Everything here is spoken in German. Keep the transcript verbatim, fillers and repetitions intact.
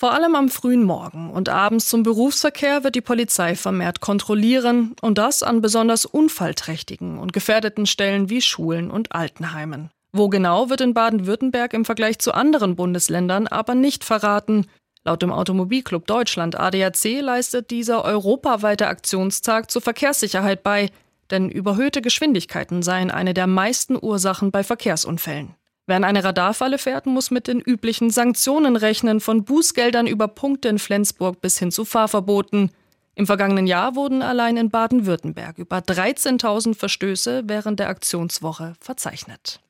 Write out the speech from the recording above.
Vor allem am frühen Morgen und abends zum Berufsverkehr wird die Polizei vermehrt kontrollieren und das an besonders unfallträchtigen und gefährdeten Stellen wie Schulen und Altenheimen. Wo genau, wird in Baden-Württemberg im Vergleich zu anderen Bundesländern aber nicht verraten. Laut dem Automobilclub Deutschland A D A C leistet dieser europaweite Aktionstag zur Verkehrssicherheit bei, denn überhöhte Geschwindigkeiten seien eine der meisten Ursachen bei Verkehrsunfällen. Wer in eine Radarfalle fährt, muss mit den üblichen Sanktionen rechnen, von Bußgeldern über Punkte in Flensburg bis hin zu Fahrverboten. Im vergangenen Jahr wurden allein in Baden-Württemberg über dreizehntausend Verstöße während der Aktionswoche verzeichnet.